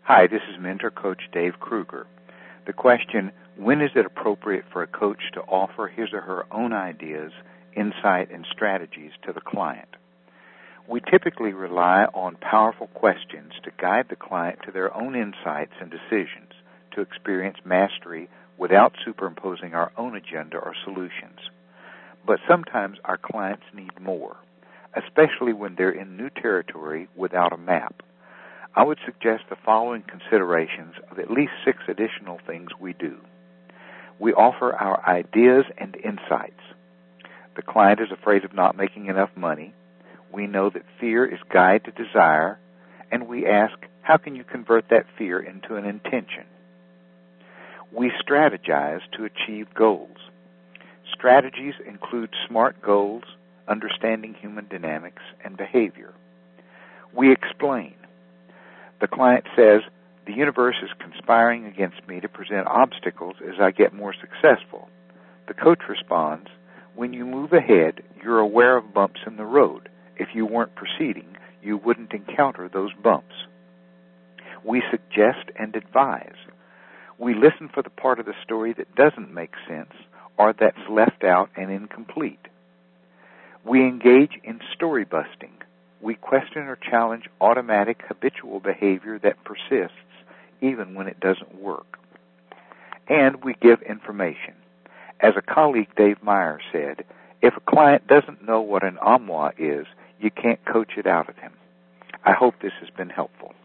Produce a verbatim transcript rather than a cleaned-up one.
Hi, this is Mentor Coach Dave Kruger. The question, when is it appropriate for a coach to offer his or her own ideas, insight, and strategies to the client? We typically rely on powerful questions to guide the client to their own insights and decisions, to experience mastery without superimposing our own agenda or solutions. But sometimes our clients need more, especially when they're in new territory without a map. I would suggest the following considerations of at least six additional things we do. We offer our ideas and insights. The client is afraid of not making enough money. We know that fear is guide to desire, and we ask, how can you convert that fear into an intention? We strategize to achieve goals. Strategies include SMART goals, understanding human dynamics, and behavior. We explain. The client says, the universe is conspiring against me to present obstacles as I get more successful. The coach responds, when you move ahead, you're aware of bumps in the road. If you weren't proceeding, you wouldn't encounter those bumps. We suggest and advise. We listen for the part of the story that doesn't make sense or that's left out and incomplete. We engage in story busting. We question or challenge automatic habitual behavior that persists even when it doesn't work. And we give information. As a colleague, Dave Meyer, said, if a client doesn't know what an A M W A is, you can't coach it out of him. I hope this has been helpful.